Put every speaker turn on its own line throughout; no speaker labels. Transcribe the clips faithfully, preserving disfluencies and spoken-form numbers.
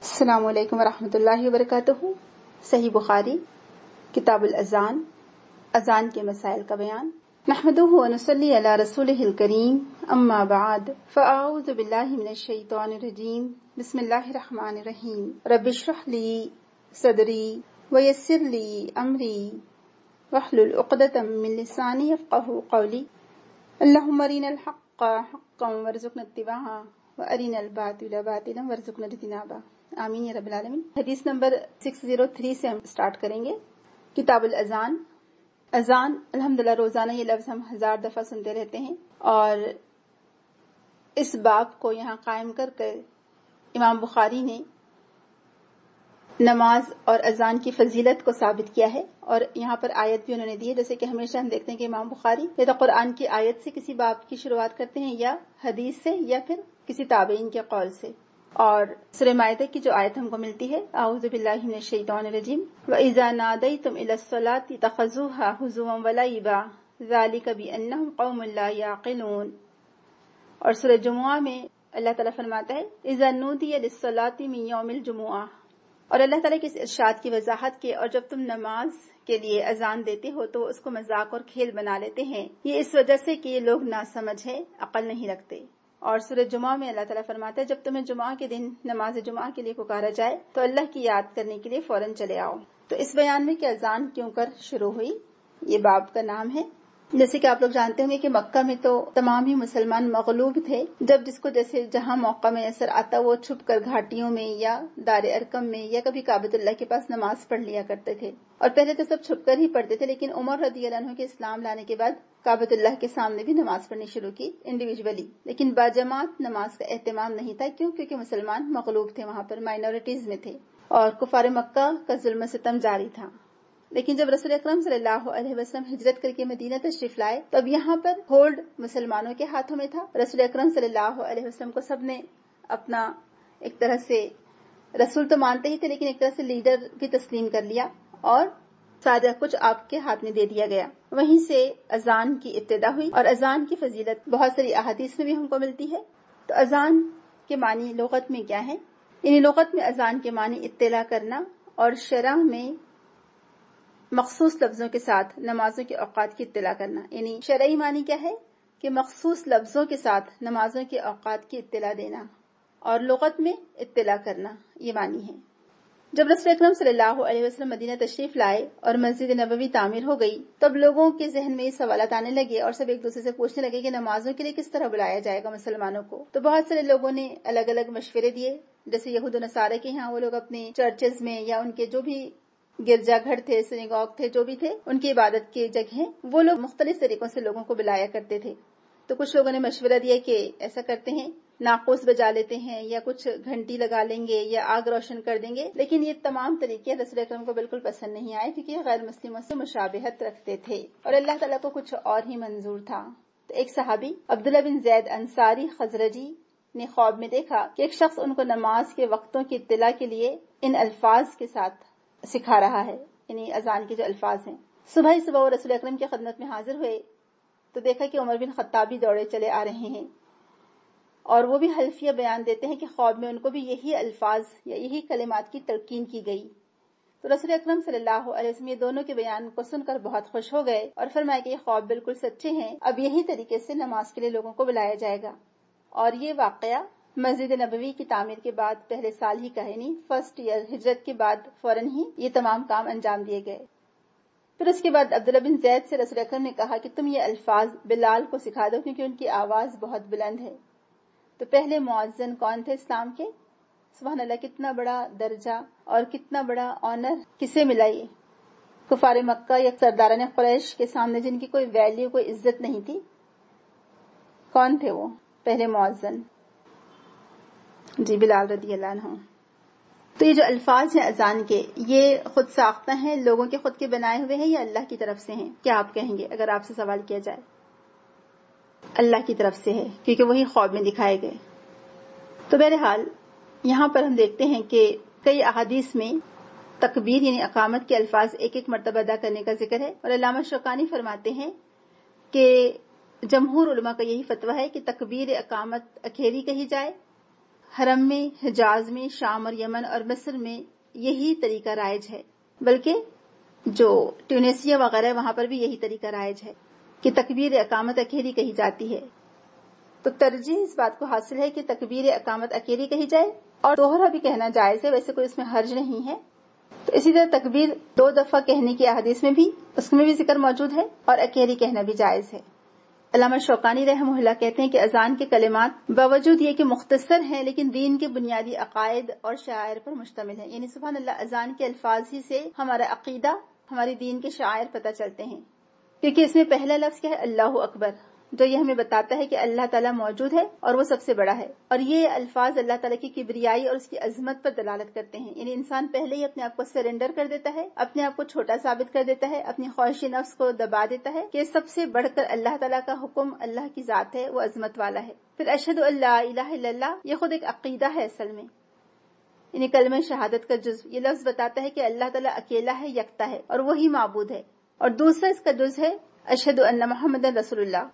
السلام علیکم ورحمۃ اللہ وبرکاتہ۔ صحیح بخاری کتاب الاذان، اذان کے مسائل کا بیان۔ نحمدہ ونصلی علی رسولہ الکریم، اما بعد فاعوذ باللہ من الشیطان الرجیم، بسم اللہ الرحمن الرحیم۔ رب اشرح لی صدری ویسر لی امری واحلل عقدۃ من لسانی یفقہوا قولی۔ اللہم ارنا الحق حقا وارزقنا اتباعہ وارنا الباطل باطلا وارزقنا اجتنابہ، آمین یا رب العالمین۔ حدیث نمبر چھ سو تین سے ہم سٹارٹ کریں گے۔ کتاب الاذان۔ اذان الحمدللہ روزانہ یہ لفظ ہم ہزار دفعہ سنتے رہتے ہیں، اور اس باب کو یہاں قائم کر کر امام بخاری نے نماز اور اذان کی فضیلت کو ثابت کیا ہے، اور یہاں پر آیت بھی انہوں نے دی ہے۔ جیسے کہ ہمیشہ ہم دیکھتے ہیں کہ امام بخاری یا تو قرآن کی آیت سے کسی باب کی شروعات کرتے ہیں، یا حدیث سے، یا پھر کسی تابعین کے قول سے۔ اور سورہ مائدہ کی جو آیت ہم کو ملتی ہے، اعوذ باللہ من الشیطان الرجیم، وَإِذَا نَادَيْتُمْ إِلَى الصَّلَاةِ اتَّخَذُوهَا هُزُوًا وَلَعِبًا ذَلِكَ بِأَنَّهُمْ قَوْمٌ لَا يَعْقِلُونَ۔ اور سورہ جمعہ میں اللہ تعالیٰ فرماتا ہے إِذَا نُودِيَ لِلصَّلَاةِ مِن يَوْمِ الْجُمُعَةِ، اور اللہ تعالیٰ کے اس ارشاد کی وضاحت کے، اور جب تم نماز کے لیے اذان دیتے ہو تو اس کو مذاق اور کھیل بنا لیتے ہیں، یہ اس وجہ سے کہ یہ لوگ ناسمجھ ہے، عقل نہیں رکھتے۔ اور سورہ جمعہ میں اللہ تعالیٰ فرماتا ہے جب تمہیں جمعہ کے دن نماز جمعہ کے لیے پکارا جائے تو اللہ کی یاد کرنے کے لیے فوراً چلے آؤ۔ تو اس بیان میں کہ اذان کیوں کر شروع ہوئی، یہ باب کا نام ہے۔ جیسے کہ آپ لوگ جانتے ہوں گے کہ مکہ میں تو تمام ہی مسلمان مغلوب تھے، جب جس کو جیسے جہاں موقع میسر آتا وہ چھپ کر گھاٹیوں میں یا دار ارقم میں یا کبھی کعبۃ اللہ کے پاس نماز پڑھ لیا کرتے تھے۔ اور پہلے تو سب چھپ کر ہی پڑھتے تھے، لیکن عمر رضی اللہ عنہ کے اسلام لانے کے بعد کعبۃ اللہ کے سامنے بھی نماز پڑھنی شروع کی انڈیویجولی، لیکن باجماعت نماز کا اہتمام نہیں تھا، کیوں؟ کیونکہ مسلمان مغلوب تھے، وہاں پر مائنورٹیز میں تھے، اور کفار مکہ کا ظلم و ستم جاری تھا۔ لیکن جب رسول اکرم صلی اللہ علیہ وسلم ہجرت کر کے مدینہ تشریف لائے، تب یہاں پر ہولڈ مسلمانوں کے ہاتھوں میں تھا۔ رسول اکرم صلی اللہ علیہ وسلم کو سب نے اپنا ایک طرح سے رسول تو مانتے ہی تھے، لیکن ایک طرح سے لیڈر بھی تسلیم کر لیا، اور سارا کچھ آپ کے ہاتھ میں دے دیا گیا۔ وہیں سے اذان کی ابتدا ہوئی، اور اذان کی فضیلت بہت ساری احادیث میں بھی ہم کو ملتی ہے۔ تو اذان کے معنی لغت میں کیا ہے؟ یعنی لغت میں اذان کے معنی اطلاع کرنا، اور شرع میں مخصوص لفظوں کے ساتھ نمازوں کے اوقات کی اطلاع کرنا۔ یعنی شرعی معنی کیا ہے کہ مخصوص لفظوں کے ساتھ نمازوں کے اوقات کی اطلاع دینا، اور لغت میں اطلاع کرنا، یہ معنی ہے۔ جب رسول اکرم صلی اللہ علیہ وسلم مدینہ تشریف لائے اور مسجد نبوی تعمیر ہو گئی، تب لوگوں کے ذہن میں یہ سوالات آنے لگے، اور سب ایک دوسرے سے پوچھنے لگے کہ نمازوں کے لیے کس طرح بلایا جائے گا مسلمانوں کو۔ تو بہت سارے لوگوں نے الگ الگ مشورے دیے، جیسے یہود و نصارہ کے ہاں وہ لوگ اپنے چرچز میں یا ان کے جو بھی گرجا گھر تھے، سنیگوگ تھے، جو بھی تھے ان کی عبادت کی جگہیں، وہ لوگ مختلف طریقوں سے لوگوں کو بلایا کرتے تھے۔ تو کچھ لوگوں نے مشورہ دیا کہ ایسا کرتے ہیں، ناقوس بجا لیتے ہیں، یا کچھ گھنٹی لگا لیں گے، یا آگ روشن کر دیں گے۔ لیکن یہ تمام طریقے رسول اکرم کو بالکل پسند نہیں آئے، کیونکہ یہ غیر مسلموں سے مشابہت رکھتے تھے، اور اللہ تعالیٰ کو کچھ اور ہی منظور تھا۔ تو ایک صحابی عبداللہ بن زید انصاری خزرجی نے خواب میں دیکھا کہ ایک شخص ان کو نماز کے وقتوں کی اطلاع کے لیے ان الفاظ کے ساتھ سکھا رہا ہے، یعنی اذان کے جو الفاظ ہیں۔ صبح ہی صبح وہ رسول اکرم کی خدمت میں حاضر ہوئے تو دیکھا کہ عمر بن خطاب بھی دوڑے چلے آ رہے ہیں، اور وہ بھی حلفیہ بیان دیتے ہیں کہ خواب میں ان کو بھی یہی الفاظ یا یہی کلمات کی تلقین کی گئی۔ تو رسول اکرم صلی اللہ علیہ وسلم یہ دونوں کے بیان کو سن کر بہت خوش ہو گئے، اور فرمایا کہ یہ خواب بالکل سچے ہیں، اب یہی طریقے سے نماز کے لیے لوگوں کو بلایا جائے گا۔ اور یہ واقعہ مسجد نبوی کی تعمیر کے بعد پہلے سال ہی کا ہے، یعنی فرسٹ ایئر ہجرت کے بعد فوراً ہی یہ تمام کام انجام دیے گئے۔ پھر اس کے بعد عبداللہ بن زید سے رسول اکرم نے کہا کہ تم یہ الفاظ بلال کو سکھا دو، کیونکہ ان کی آواز بہت بلند ہے۔ تو پہلے مؤذن کون تھے اسلام کے؟ سبحان اللہ، کتنا بڑا درجہ اور کتنا بڑا آنر کسے ملا! یہ کفار مکہ یا سرداران قریش کے سامنے جن کی کوئی ویلیو، کوئی عزت نہیں تھی، کون تھے وہ؟ پہلے مؤذن، جی بلال رضی اللہ عنہ۔ تو یہ جو الفاظ ہیں اذان کے، یہ خود ساختہ ہیں، لوگوں کے خود کے بنائے ہوئے ہیں، یا اللہ کی طرف سے ہیں؟ کیا آپ کہیں گے اگر آپ سے سوال کیا جائے؟ اللہ کی طرف سے ہے، کیونکہ وہی خواب میں دکھائے گئے۔ تو بہرحال یہاں پر ہم دیکھتے ہیں کہ کئی احادیث میں تکبیر یعنی اقامت کے الفاظ ایک ایک مرتبہ ادا کرنے کا ذکر ہے، اور علامہ شوکانی فرماتے ہیں کہ جمہور علماء کا یہی فتویٰ ہے کہ تکبیر اقامت اکھیری کہی جائے، حرم میں، حجاز میں، شام اور یمن اور مصر میں یہی طریقہ رائج ہے، بلکہ جو ٹیونیسیا وغیرہ وہاں پر بھی یہی طریقہ رائج ہے کہ تکبیر اقامت اکیلی کہی جاتی ہے۔ تو ترجیح اس بات کو حاصل ہے کہ تکبیر اقامت اکیلی کہی جائے اور دوہرا بھی کہنا جائز ہے، ویسے کوئی اس میں حرج نہیں ہے۔ تو اسی طرح تکبیر دو دفعہ کہنے کی احادیث میں بھی اس میں بھی ذکر موجود ہے اور اکیلی کہنا بھی جائز ہے۔ علامہ شوکانی رحمہ اللہ کہتے ہیں کہ اذان کے کلمات باوجود یہ کہ مختصر ہیں لیکن دین کے بنیادی عقائد اور شعائر پر مشتمل ہیں، یعنی سبحان اللہ اذان کے الفاظ ہی سے ہمارا عقیدہ، ہماری دین کے شعائر پتہ چلتے ہیں، کیونکہ اس میں پہلا لفظ کیا ہے؟ اللہ اکبر، جو یہ ہمیں بتاتا ہے کہ اللہ تعالیٰ موجود ہے اور وہ سب سے بڑا ہے، اور یہ الفاظ اللہ تعالیٰ کی کبریائی اور اس کی عظمت پر دلالت کرتے ہیں، یعنی انسان پہلے ہی اپنے آپ کو سرنڈر کر دیتا ہے، اپنے آپ کو چھوٹا ثابت کر دیتا ہے، اپنی خواہش نفس کو دبا دیتا ہے کہ سب سے بڑھ کر اللہ تعالیٰ کا حکم اللہ کی ذات ہے، وہ عظمت والا ہے۔ پھر اشہد ان لا الہ الا اللہ، یہ خود ایک عقیدہ ہے اصل میں، یعنی کلمہ شہادت کا جز، یہ لفظ بتاتا ہے کہ اللہ تعالیٰ اکیلا ہے، یکتا ہے اور وہی معبود ہے۔ اور دوسرا اس کا جز ہے اشہد ان محمد رسول اللہ،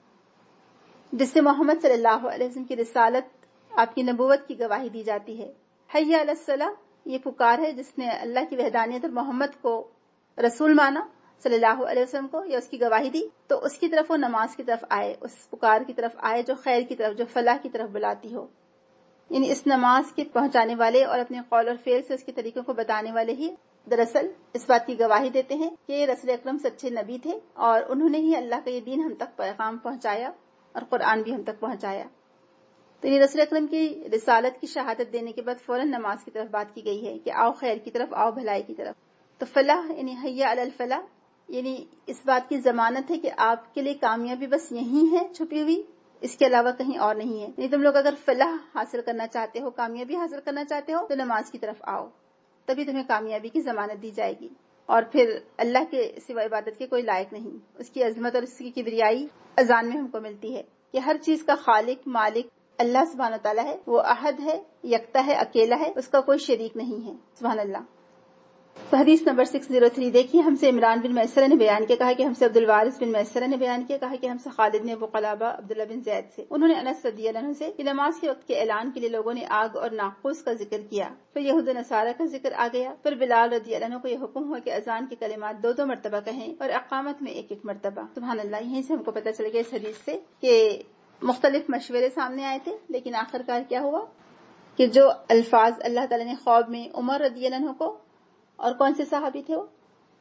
جس سے محمد صلی اللہ علیہ وسلم کی رسالت، آپ کی نبوت کی گواہی دی جاتی ہے۔ حی علی الصلاۃ، یہ پکار ہے جس نے اللہ کی وحدانیت اور محمد کو رسول مانا، صلی اللہ علیہ وسلم کو، یا اس کی گواہی دی، تو اس کی طرف وہ نماز کی طرف آئے، اس پکار کی طرف آئے جو خیر کی طرف، جو فلاح کی طرف بلاتی ہو، یعنی اس نماز کے پہنچانے والے اور اپنے قول اور فعل سے اس کے طریقوں کو بتانے والے ہی دراصل اس بات کی گواہی دیتے ہیں کہ رسول اکرم سچے نبی تھے اور انہوں نے ہی اللہ کا یہ دین ہم تک پیغام پہنچایا اور قرآن بھی ہم تک پہنچایا۔ تو یہ رسول اکرم کی رسالت کی شہادت دینے کے بعد فوراً نماز کی طرف بات کی گئی ہے کہ آؤ خیر کی طرف، آؤ بھلائی کی طرف۔ تو فلاح یعنی حی علی الفلاح، یعنی اس بات کی ضمانت ہے کہ آپ کے لیے کامیابی بس یہی ہے چھپی ہوئی، اس کے علاوہ کہیں اور نہیں ہے، یعنی تم لوگ اگر فلاح حاصل کرنا چاہتے ہو، کامیابی حاصل کرنا چاہتے ہو، تو نماز کی طرف آؤ، تبھی تمہیں کامیابی کی ضمانت دی جائے گی۔ اور پھر اللہ کے سوا عبادت کے کوئی لائق نہیں، اس کی عظمت اور اس کی کبریائی اذان میں ہم کو ملتی ہے کہ ہر چیز کا خالق، مالک اللہ سبحانہ تعالیٰ ہے، وہ احد ہے، یکتا ہے، اکیلا ہے، اس کا کوئی شریک نہیں ہے، سبحان اللہ۔ تو حدیث نمبر چھ سو تین دیکھیے، ہم سے عمران بن میسرہ نے بیان کیا، کہا کہ ہم سے عبد الوارث بن میسرہ نے بیان کیا، کہا کہ ہم سے خالد نے ابو قلابہ عبداللہ بن زید سے، انہوں نے انس رضی اللہ عنہ سے کہ نماز کے وقت کے اعلان کے لیے لوگوں نے آگ اور ناقوس کا ذکر کیا، پھر یہود و نصارہ کا ذکر آ گیا، پھر بلال رضی اللہ عنہ کو یہ حکم ہوا کہ اذان کے کلمات دو دو مرتبہ کہیں اور اقامت میں ایک ایک مرتبہ۔ سبحان اللہ، یہیں سے ہم کو پتہ چل گیا اس حدیث سے کہ مختلف مشورے سامنے آئے تھے، لیکن آخر کار کیا ہوا کہ جو الفاظ اللہ تعالیٰ نے خواب میں عمر رضی اللہ عنہ کو، اور کون سے صحابی تھے وہ؟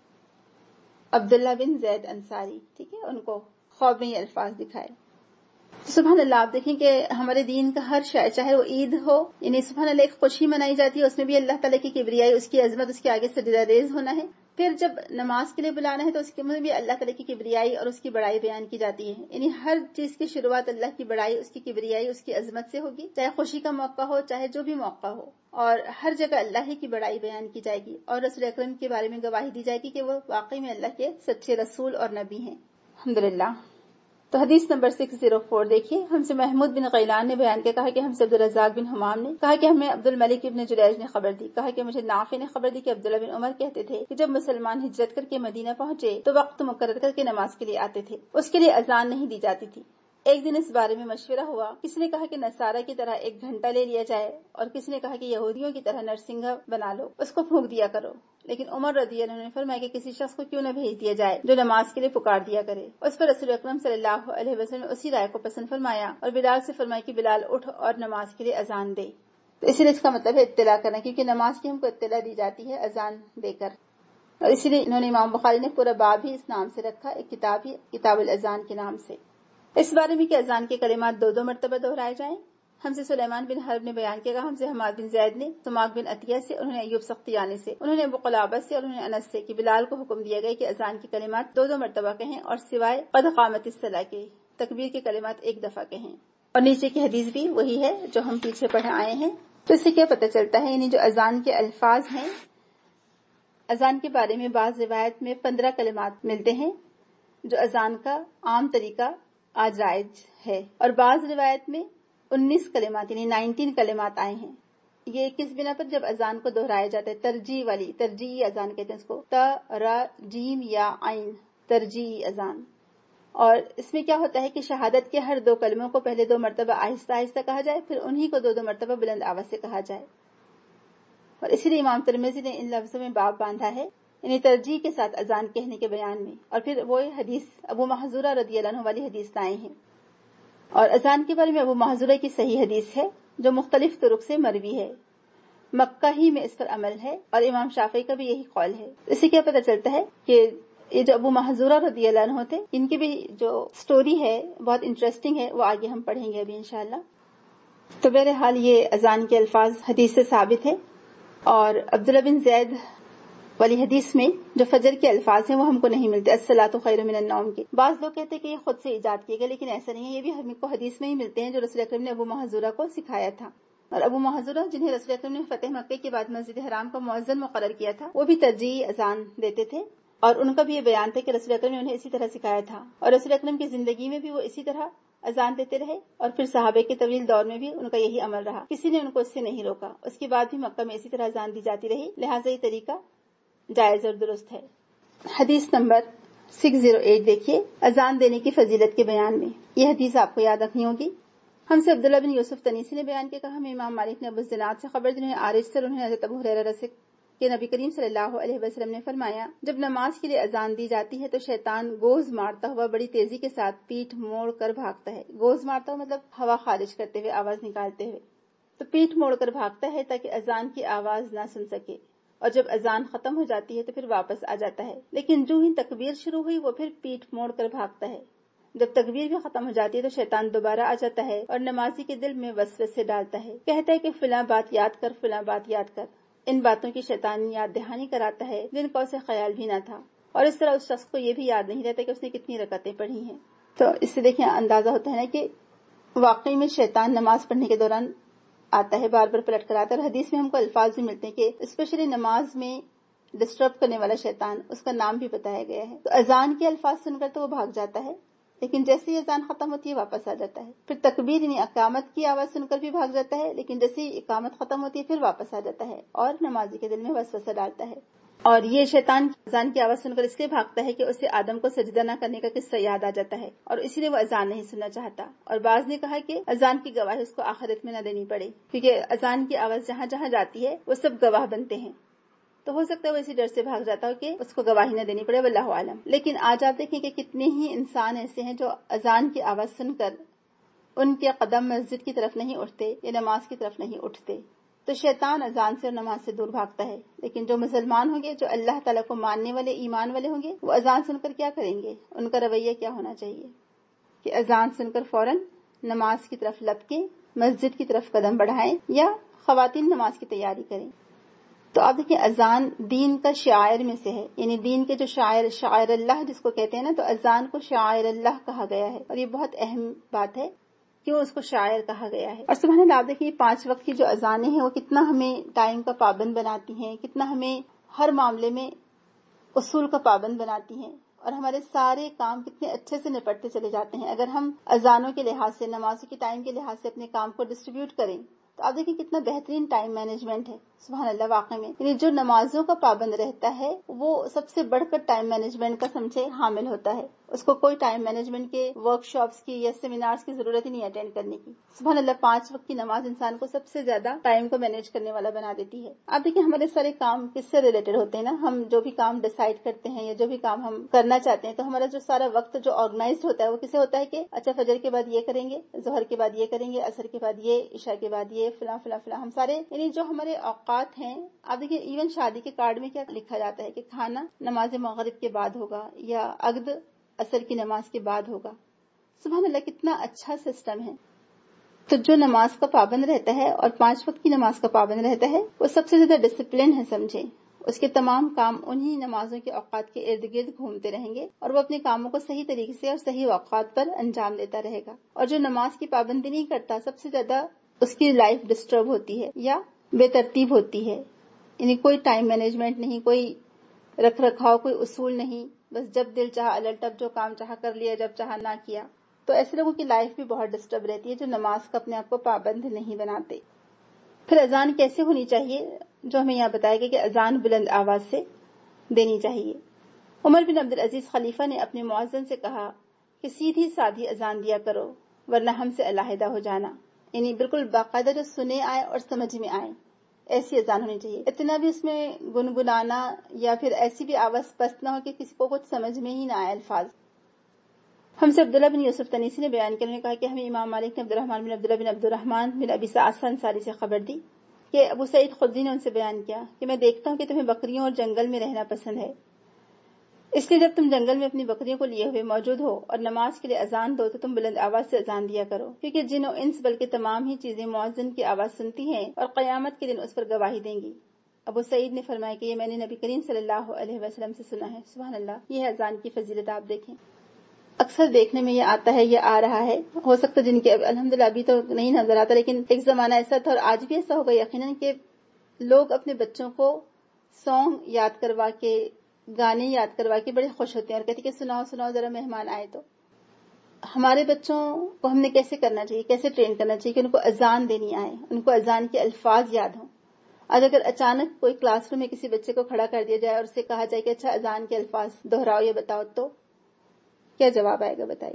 عبداللہ بن زید انصاری، ٹھیک ہے، ان کو خواب میں یہ الفاظ دکھائے۔ سبحان اللہ، آپ دیکھیں کہ ہمارے دین کا ہر شے، چاہے وہ عید ہو، یعنی سبحان اللہ ایک خوشی منائی جاتی ہے، اس میں بھی اللہ تعالیٰ کی کبریائی، اس کی عظمت، اس کے آگے سجدہ ریز ہونا ہے۔ پھر جب نماز کے لیے بلانا ہے تو اس کے میں بھی اللہ تعالیٰ کی کبریائی اور اس کی بڑائی بیان کی جاتی ہے، یعنی ہر چیز کی شروعات اللہ کی بڑائی، اس کی کبریائی، اس کی عظمت سے ہوگی، چاہے خوشی کا موقع ہو، چاہے جو بھی موقع ہو، اور ہر جگہ اللہ ہی کی بڑائی بیان کی جائے گی اور رسول اکرم کے بارے میں گواہی دی جائے گی کہ وہ واقعی میں اللہ کے سچے رسول اور نبی ہیں، الحمدللہ۔ تو حدیث نمبر چھ سو چار دیکھیے، ہم سے محمود بن غیلان نے بیان کیا، کہا کہ ہم سے عبدالرزاق بن حمام نے کہا کہ ہمیں عبد الملک ابن جریج نے خبر دی، کہا کہ مجھے نافع نے خبر دی کہ عبداللہ بن عمر کہتے تھے کہ جب مسلمان ہجرت کر کے مدینہ پہنچے تو وقت مقرر کر کے نماز کے لیے آتے تھے، اس کے لیے اذان نہیں دی جاتی تھی۔ ایک دن اس بارے میں مشورہ ہوا، کسی نے کہا کہ نصارہ کی طرح ایک گھنٹہ لے لیا جائے اور کسی نے کہا کہ یہودیوں کی طرح نرسنگا بنا لو، اس کو پھونک دیا کرو، لیکن عمر رضی اللہ عنہ نے فرمایا کہ کسی شخص کو کیوں نہ بھیج دیا جائے جو نماز کے لیے پکار دیا کرے۔ اس پر رسول اکرم صلی اللہ علیہ وسلم نے اسی رائے کو پسند فرمایا اور بلال سے فرمایا کہ بلال اٹھ اور نماز کے لیے اذان دے۔ تو اسی لیے اس کا مطلب ہے اطلاع کرنا، کیونکہ نماز کی ہم کو اطلاع دی جاتی ہے اذان دے کر، اور اسی لیے انہوں نے امام بخاری نے پورا باب ہی اس نام سے رکھا، ایک کتاب ہی کتاب الاذان کے نام سے، اس بارے میں کہ اذان کے کلمات دو دو مرتبہ دہرائے جائیں۔ ہم سے سلیمان بن حرب نے بیان کیا، ہم سے حماد بن زید نے، سماک بن عطیہ سے، انہوں نے ایوب سختیانی سے، انہوں نے ابو قلابہ سے اور انہوں نے انس سے کہ بلال کو حکم دیا گیا کہ اذان کے کلمات دو دو مرتبہ کہیں اور سوائے قد قامت الصلاۃ کے تکبیر کے کلمات ایک دفعہ کہیں۔ اور نیچے کی حدیث بھی وہی ہے جو ہم پیچھے پڑھے آئے ہیں۔ تو اس سے کیا پتہ چلتا ہے، یعنی جو اذان کے الفاظ ہیں، اذان کے بارے میں بعض روایت میں پندرہ کلمات ملتے ہیں جو اذان کا عام طریقہ آج رائج ہے، اور بعض روایت میں انیس کلمات یعنی نائنٹین کلمات آئے ہیں۔ یہ کس بنا پر؟ جب اذان کو دہرایا جاتا ہے، ترجیح والی، ترجیحی اذان کہتے ہیں اس کو، تا را جیم یا عین، ترجیحی اذان۔ اور اس میں کیا ہوتا ہے کہ شہادت کے ہر دو کلموں کو پہلے دو مرتبہ آہستہ آہستہ کہا جائے، پھر انہی کو دو دو مرتبہ بلند آواز سے کہا جائے. اور اسی لیے امام ترمذی نے ان لفظوں میں باب باندھا ہے، یعنی ترجیح کے ساتھ اذان کہنے کے بیان میں. اور پھر وہ حدیث ابو محذورہ رضی اللہ عنہ والی حدیث لائے ہیں. اور اذان کے بارے میں ابو محذورہ کی صحیح حدیث ہے جو مختلف طرق سے مروی ہے. مکہ ہی میں اس پر عمل ہے اور امام شافعی کا بھی یہی قول ہے. اس سے کیا پتہ چلتا ہے کہ یہ جو ابو محذورہ رضی اللہ عنہ تھے، ان کی بھی جو سٹوری ہے بہت انٹرسٹنگ ہے، وہ آگے ہم پڑھیں گے ابھی انشاءاللہ. تو بہرحال یہ اذان کے الفاظ حدیث سے ثابت ہے. اور عبداللہ بن زید والی حدیث میں جو فجر کے الفاظ ہیں وہ ہم کو نہیں ملتے، الصلاۃ خیر من النوم کے. بعض لوگ کہتے ہیں کہ یہ خود سے ایجاد کیے گئے، لیکن ایسا نہیں ہے، یہ بھی ہم کو حدیث میں ہی ملتے ہیں جو رسول اکرم نے ابو محذورہ کو سکھایا تھا. اور ابو محذورہ جنہیں رسول اکرم نے فتح مکہ کے بعد مسجد حرام کا مؤذن مقرر کیا تھا، وہ بھی ترجیحی اذان دیتے تھے. اور ان کا بھی یہ بیان تھا کہ رسول اکرم نے انہیں اسی طرح سکھایا تھا، اور رسول اکرم کی زندگی میں بھی وہ اسی طرح اذان دیتے رہے، اور پھر صحابہ کے طویل دور میں بھی ان کا یہی عمل رہا، کسی نے ان کو اس سے نہیں روکا. اس کے بعد بھی مکہ میں اسی طرح اذان دی جاتی رہی، لہٰذا یہ طریقہ جائز اور درست ہے. حدیث نمبر سکس زیرو ایٹ دیکھیے، اذان دینے کی فضیلت کے بیان میں. یہ حدیث آپ کو یاد رکھنی ہوگی. ہم سے عبداللہ بن یوسف تنیسی نے بیان کیا، کہا ہمیں امام مالک نے ابو الزناد سے خبر دی، جنہیں عارج سے انہیں حضرت ابو ہریرہ سے کہ نبی کریم صلی اللہ علیہ وسلم نے فرمایا، جب نماز کے لیے اذان دی جاتی ہے تو شیطان گوز مارتا ہوا بڑی تیزی کے ساتھ پیٹھ موڑ کر بھاگتا ہے. گوز مارتا ہوا مطلب ہوا خارج کرتے ہوئے، آواز نکالتے ہوئے. تو پیٹھ موڑ کر بھاگتا ہے تاکہ اذان کی آواز نہ سن سکے، اور جب اذان ختم ہو جاتی ہے تو پھر واپس آ جاتا ہے. لیکن جو ہی تکبیر شروع ہوئی وہ پھر پیٹھ موڑ کر بھاگتا ہے. جب تکبیر بھی ختم ہو جاتی ہے تو شیطان دوبارہ آ جاتا ہے اور نمازی کے دل میں وسوسے ڈالتا ہے. کہتا ہے کہ فلاں بات یاد کر، فلاں بات یاد کر. ان باتوں کی شیطان یاد دہانی کراتا ہے جن کا اسے خیال بھی نہ تھا، اور اس طرح اس شخص کو یہ بھی یاد نہیں رہتا کہ اس نے کتنی رکعتیں پڑھی ہیں. تو اس سے دیکھیں اندازہ ہوتا ہے نا کہ واقعی میں شیطان نماز پڑھنے کے دوران آتا ہے، بار بار پلٹ کر آتا ہے. اور حدیث میں ہم کو الفاظ بھی ملتے ہیں کہ اسپیشلی نماز میں ڈسٹرب کرنے والا شیطان، اس کا نام بھی بتایا گیا ہے. تو اذان کے الفاظ سن کر تو وہ بھاگ جاتا ہے، لیکن جیسے ہی اذان ختم ہوتی ہے واپس آ جاتا ہے. پھر تکبیر یعنی اقامت کی آواز سن کر بھی بھاگ جاتا ہے، لیکن جیسے ہی اقامت ختم ہوتی ہے پھر واپس آ جاتا ہے اور نمازی کے دل میں وسوسہ ڈالتا ہے. اور یہ شیطان اذان کی آواز سن کر اس لیے بھاگتا ہے کہ اسے آدم کو سجدہ نہ کرنے کا قصہ یاد آ جاتا ہے، اور اسی لیے وہ اذان نہیں سننا چاہتا. اور بعض نے کہا کہ اذان کی گواہی اس کو آخرت میں نہ دینی پڑے، کیونکہ اذان کی آواز جہاں جہاں جاتی ہے وہ سب گواہ بنتے ہیں. تو ہو سکتا ہے وہ اسی ڈر سے بھاگ جاتا ہو کہ اس کو گواہی نہ دینی پڑے، واللہ عالم. لیکن آج آپ دیکھیں کہ کتنے ہی انسان ایسے ہیں جو اذان کی آواز سن کر ان کے قدم مسجد کی طرف نہیں اٹھتے یا نماز کی طرف نہیں اٹھتے. تو شیطان اذان سے اور نماز سے دور بھاگتا ہے. لیکن جو مسلمان ہوں گے، جو اللہ تعالیٰ کو ماننے والے، ایمان والے ہوں گے، وہ اذان سن کر کیا کریں گے؟ ان کا رویہ کیا ہونا چاہیے کہ اذان سن کر فوراً نماز کی طرف لپکیں، مسجد کی طرف قدم بڑھائیں، یا خواتین نماز کی تیاری کریں. تو آپ دیکھیں اذان دین کا شعائر میں سے ہے، یعنی دین کے جو شاعر شاعر اللہ جس کو کہتے ہیں نا، تو اذان کو شاعر اللہ کہا گیا ہے. اور یہ بہت اہم بات ہے کیوں اس کو شاعر کہا گیا ہے. اور سبحان اللہ، آپ دیکھیں پانچ وقت کی جو اذانیں ہیں وہ کتنا ہمیں ٹائم کا پابند بناتی ہیں، کتنا ہمیں ہر معاملے میں اصول کا پابند بناتی ہیں، اور ہمارے سارے کام کتنے اچھے سے نپٹتے چلے جاتے ہیں. اگر ہم اذانوں کے لحاظ سے، نمازوں کے ٹائم کے لحاظ سے اپنے کام کو ڈسٹریبیوٹ کریں تو آپ دیکھیں کتنا بہترین ٹائم مینجمنٹ ہے. سبحان اللہ، واقعی میں یعنی جو نمازوں کا پابند رہتا ہے وہ سب سے بڑھ کر ٹائم مینجمنٹ کا سمجھے حامل ہوتا ہے. اس کو کوئی ٹائم مینجمنٹ کے ورک شاپس کی یا سیمینارز کی ضرورت ہی نہیں اٹینڈ کرنے کی. سبحان اللہ، پانچ وقت کی نماز انسان کو سب سے زیادہ ٹائم کو مینیج کرنے والا بنا دیتی ہے. آپ دیکھیں ہمارے سارے کام کس سے ریلیٹڈ ہوتے ہیں نا، ہم جو بھی کام ڈیسائیڈ کرتے ہیں یا جو بھی کام ہم کرنا چاہتے ہیں، تو ہمارا جو سارا وقت جو آرگنائزڈ ہوتا ہے وہ کسے ہوتا ہے کہ اچھا فجر کے بعد یہ کریں گے، ظہر کے بعد یہ کریں گے، عصر کے بعد یہ، عشاء کے بعد یہ، فلاں فلاں فلاں. ہم سارے یعنی جو ہمارے اوقات ہیں، آپ دیکھیں ایون شادی کے کارڈ میں کیا لکھا جاتا ہے کہ کھانا نماز مغرب کے بعد ہوگا یا عقد عصر کی نماز کے بعد ہوگا. سبحان اللہ، کتنا اچھا سسٹم ہے. تو جو نماز کا پابند رہتا ہے اور پانچ وقت کی نماز کا پابند رہتا ہے وہ سب سے زیادہ ڈسپلن ہے، سمجھیں. اس کے تمام کام انہی نمازوں کے اوقات کے ارد گرد گھومتے رہیں گے اور وہ اپنے کاموں کو صحیح طریقے سے اور صحیح اوقات پر انجام دیتا رہے گا. اور جو نماز کی پابندی نہیں کرتا، سب سے زیادہ اس کی لائف ڈسٹرب ہوتی ہے یا بے ترتیب ہوتی ہے. یعنی کوئی ٹائم مینجمنٹ نہیں، کوئی رکھ رکھاؤ، کوئی اصول نہیں، بس جب دل چاہا الٹ، جو کام چاہا کر لیا، جب چاہا نہ کیا. تو ایسے لوگوں کی لائف بھی بہت ڈسٹرب رہتی ہے جو نماز کا اپنے آپ کو پابند نہیں بناتے. پھر اذان کیسے ہونی چاہیے، جو ہمیں یہاں بتایا گیا کہ اذان بلند آواز سے دینی چاہیے. عمر بن عبدالعزیز خلیفہ نے اپنے مؤذن سے کہا کہ سیدھی سادھی اذان دیا کرو ورنہ ہم سے علیحدہ ہو جانا، یعنی بالکل باقاعدہ جو سنے آئے اور سمجھ میں آئے ایسی اذان ہونی چاہیے. اتنا بھی اس میں گنگنانا یا پھر ایسی بھی آواز پست نہ ہو کہ کسی کو کچھ سمجھ میں ہی نہ آئے الفاظ. ہم سے عبداللہ بن یوسف تنیسی نے بیان کیا، انہوں نے کہا کہ ہمیں امام مالک نے عبد الرحمن بن عبداللہ بن عبد الرحمن بن ابی سعد انصاری سے خبر دی کہ ابو سعید خدری نے ان سے بیان کیا کہ میں دیکھتا ہوں کہ تمہیں بکریوں اور جنگل میں رہنا پسند ہے، اس لیے جب تم جنگل میں اپنی بکریوں کو لیے ہوئے موجود ہو اور نماز کے لیے اذان دو تو تم بلند آواز سے اذان دیا کرو، کیونکہ جن و انس بلکہ تمام ہی چیزیں مؤذن کی آواز سنتی ہیں اور قیامت کے دن اس پر گواہی دیں گی. ابو سعید نے فرمایا کہ یہ میں نے نبی کریم صلی اللہ علیہ وسلم سے سنا ہے. سبحان اللہ، یہ ہے اذان کی فضیلت. آپ دیکھیں اکثر دیکھنے میں یہ آتا ہے، یہ آ رہا ہے، ہو سکتا جن کے الحمدللہ ابھی تو نہیں نظر آتا، لیکن ایک زمانہ ایسا تھا اور آج بھی ایسا ہوگا یقیناً کہ لوگ اپنے بچوں کو سانگ یاد کروا کے، گانے یاد کروا کے بڑے خوش ہوتے ہیں اور کہتے ہیں کہ سناؤ سناؤ ذرا مہمان آئے. تو ہمارے بچوں کو ہم نے کیسے کرنا چاہیے، کیسے ٹرین کرنا چاہیے کہ ان کو اذان دینی آئے، ان کو اذان کے الفاظ یاد ہوں. آج اگر اچانک کوئی کلاس روم میں کسی بچے کو کھڑا کر دیا جائے اور اسے کہا جائے کہ اچھا اذان کے الفاظ دہراؤ یا بتاؤ، تو کیا جواب آئے گا بتائیے؟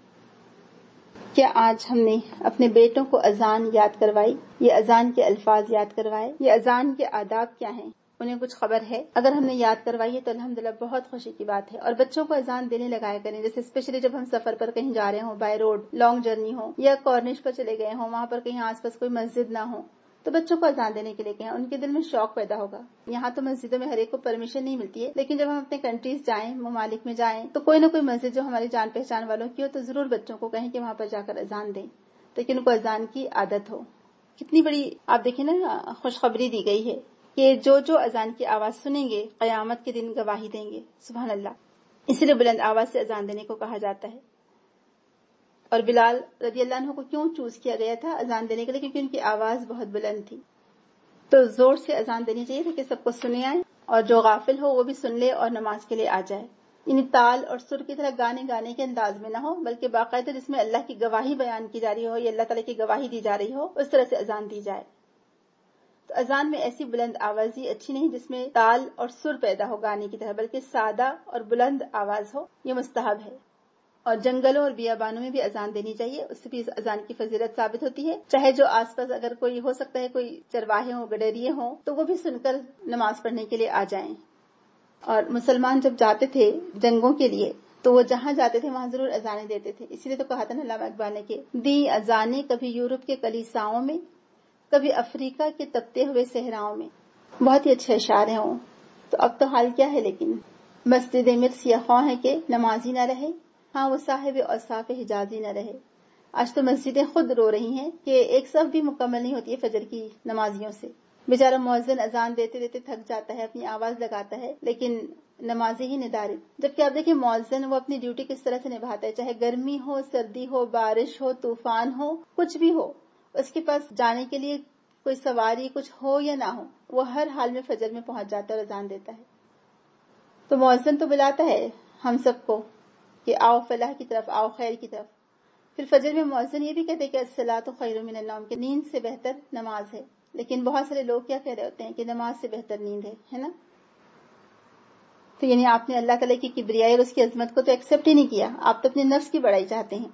کیا آج ہم نے اپنے بیٹوں کو اذان یاد کروائی، یہ اذان کے الفاظ یاد کروائے، یہ اذان کے آداب کیا ہیں انہیں کچھ خبر ہے؟ اگر ہم نے یاد کروائی ہے تو الحمدللہ بہت خوشی کی بات ہے. اور بچوں کو اذان دینے لگایا کریں، جیسے اسپیشلی جب ہم سفر پر کہیں جا رہے ہوں، بائی روڈ لانگ جرنی ہو یا کارنش پر چلے گئے ہوں، وہاں پر کہیں آس پاس کوئی مسجد نہ ہو تو بچوں کو اذان دینے کے لیے کہیں، ان کے دل میں شوق پیدا ہوگا. یہاں تو مسجدوں میں ہر ایک کو پرمیشن نہیں ملتی ہے، لیکن جب ہم اپنے کنٹریز جائیں، ممالک میں جائیں، تو کوئی نہ کوئی مسجد جو ہماری جان پہچان والوں کی ہو تو ضرور بچوں کو کہیں کہ وہاں پر جا کر اذان دیں تاکہ ان کو اذان کی عادت ہو. کتنی بڑی آپ دیکھیں نا خوشخبری دی گئی ہے کہ جو جو اذان کی آواز سنیں گے قیامت کے دن گواہی دیں گے. سبحان اللہ، اسی لیے بلند آواز سے اذان دینے کو کہا جاتا ہے. اور بلال رضی اللہ عنہ کو کیوں چوز کیا گیا تھا اذان دینے کے لیے؟ کیونکہ ان کی آواز بہت بلند تھی. تو زور سے اذان دینی چاہیے تاکہ سب کو سنے آئے اور جو غافل ہو وہ بھی سن لے اور نماز کے لیے آ جائے. یعنی تال اور سر کی طرح گانے گانے کے انداز میں نہ ہو، بلکہ باقاعدہ جس میں اللہ کی گواہی بیان کی جا رہی ہو یا اللہ تعالیٰ کی گواہی دی جا رہی ہو، اس طرح سے اذان دی جائے. تو اذان میں ایسی بلند آوازی اچھی نہیں جس میں تال اور سر پیدا ہو گانے کی طرح، بلکہ سادہ اور بلند آواز ہو، یہ مستحب ہے. اور جنگلوں اور بیابانوں میں بھی اذان دینی چاہیے، اس سے بھی اذان کی فضیلت ثابت ہوتی ہے. چاہے جو آس پاس اگر کوئی ہو سکتا ہے کوئی چرواہے ہوں، گڈریے ہوں، تو وہ بھی سن کر نماز پڑھنے کے لیے آ جائیں. اور مسلمان جب جاتے تھے جنگوں کے لیے تو وہ جہاں جاتے تھے وہاں ضرور اذانیں دیتے تھے. اسی لیے تو کہا تھا نا علامہ اقبال نے کہ دی اذانیں کبھی یورپ کے کلیساؤں میں، کبھی افریقہ کے تپتے ہوئے صحراؤں میں. بہت ہی اچھے اشعار ہیں وہ. تو اب تو حال کیا ہے، لیکن مسجد مصر یہ خواہ ہے کہ نمازی نہ رہے، ہاں وہ صاحب اوصاف حجازی نہ رہے. آج تو مسجدیں خود رو رہی ہیں کہ ایک صف بھی مکمل نہیں ہوتی ہے فجر کی نمازیوں سے. بیچارہ مؤذن اذان دیتے دیتے تھک جاتا ہے، اپنی آواز لگاتا ہے، لیکن نمازی ہی ندارد. جبکہ آپ دیکھیں مؤذن وہ اپنی ڈیوٹی کس طرح سے نبھاتا ہے، چاہے گرمی ہو، سردی ہو، بارش ہو، طوفان ہو، کچھ بھی ہو، اس کے پاس جانے کے لیے کوئی سواری کچھ ہو یا نہ ہو، وہ ہر حال میں فجر میں پہنچ جاتا ہے اور اذان دیتا ہے. تو مؤذن تو بلاتا ہے ہم سب کو کہ آؤ فلاح کی طرف، آؤ خیر کی طرف. پھر فجر میں مؤذن یہ بھی کہتے کہ الصلاۃ خیر من النوم، کہ نیند سے بہتر نماز ہے. لیکن بہت سارے لوگ کیا کہہ رہے ہوتے ہیں کہ نماز سے بہتر نیند ہے، ہے نا؟ تو یعنی آپ نے اللہ تعالیٰ کی کبریائی اور اس کی عظمت کو تو ایکسپٹ ہی نہیں کیا، آپ تو اپنے نفس کی بڑائی چاہتے ہیں.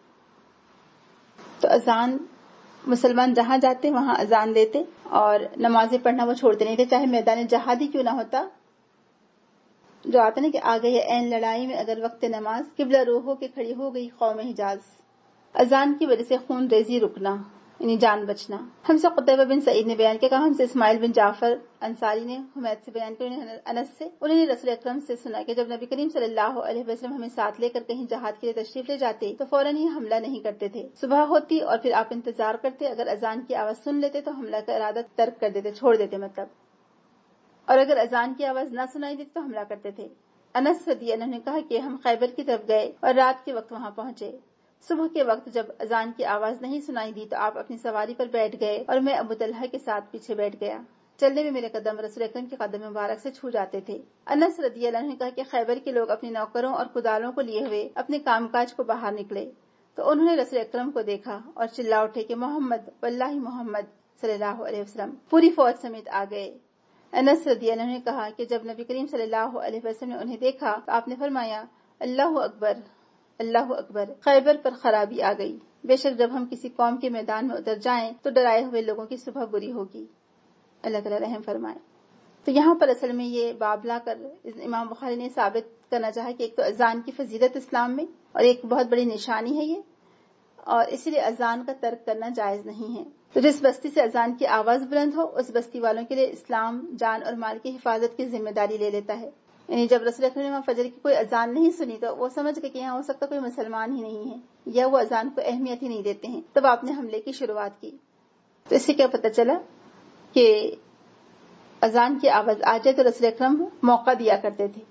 تو اذان مسلمان جہاں جاتے وہاں اذان دیتے اور نمازیں پڑھنا وہ چھوڑتے نہیں تھے، چاہے میدان جہاد ہی کیوں نہ ہوتا. جو آتا نا کہ آ گئی این لڑائی میں اگر وقت نماز، قبلہ روح ہو کے کھڑی ہو گئی قوم حجاز. اذان کی وجہ سے خون ریزی رکنا، یعنی جان بچنا. ہم سے قتیبہ بن سعید نے بیان کیا، کہا ہم سے اسماعیل بن جعفر انصاری نے حمید سے بیان کیا، انہیں انس سے، انہوں نے رسول اکرم سے سنا کہ جب نبی کریم صلی اللہ علیہ وسلم ہمیں ساتھ لے کر کہیں جہاد کے لیے تشریف لے جاتے تو فوراً ہی حملہ نہیں کرتے تھے. صبح ہوتی اور پھر آپ انتظار کرتے، اگر اذان کی آواز سن لیتے تو حملہ کا ارادہ ترک کر دیتے، چھوڑ دیتے مطلب، اور اگر اذان کی آواز نہ سنائی دیتی تو حملہ کرتے تھے. انس رضی اللہ عنہ نے کہا کہ ہم خیبر کی طرف گئے اور رات کے وقت وہاں پہنچے. صبح کے وقت جب اذان کی آواز نہیں سنائی دی تو آپ اپنی سواری پر بیٹھ گئے اور میں ابو طلحہ کے ساتھ پیچھے بیٹھ گیا. چلنے میں میرے قدم رسول اکرم کے قدم مبارک سے چھو جاتے تھے. انس رضی اللہ عنہ نے کہا کہ خیبر کے لوگ اپنے نوکروں اور کدالوں کو لیے ہوئے اپنے کام کاج کو باہر نکلے تو انہوں نے رسول اکرم کو دیکھا اور چلا اٹھے کہ محمد واللہ محمد صلی اللہ علیہ وسلم پوری فوج سمیت آ گئے. انس رضی اللہ عنہ نے کہا کہ جب نبی کریم صلی اللہ علیہ وسلم نے انہیں دیکھا تو آپ نے فرمایا اللہ اکبر، اللہ اکبر، خیبر پر خرابی آ گئی، بے شک جب ہم کسی قوم کے میدان میں اتر جائیں تو ڈرائے ہوئے لوگوں کی صبح بری ہوگی، اللہ تعالیٰ رحم فرمائے۔ تو یہاں پر اصل میں یہ باب لا کر امام بخاری نے ثابت کرنا چاہا کہ ایک تو اذان کی فضیلت اسلام میں، اور ایک بہت بڑی نشانی ہے یہ، اور اسی لیے اذان کا ترک کرنا جائز نہیں ہے۔ تو جس بستی سے اذان کی آواز بلند ہو اس بستی والوں کے لیے اسلام جان اور مال کی حفاظت کی ذمہ داری لے لیتا ہے۔ یعنی جب رسول اللہ نے فجر کی کوئی اذان نہیں سنی تو وہ سمجھ گئے کہ یہاں ہو سکتا کوئی مسلمان ہی نہیں ہے، یا وہ اذان کو اہمیت ہی نہیں دیتے ہیں، تب آپ نے حملے کی شروعات کی۔ تو اس سے کیا پتہ چلا کہ اذان کی آواز آ جائے تو رسول اکرم موقع دیا کرتے تھے،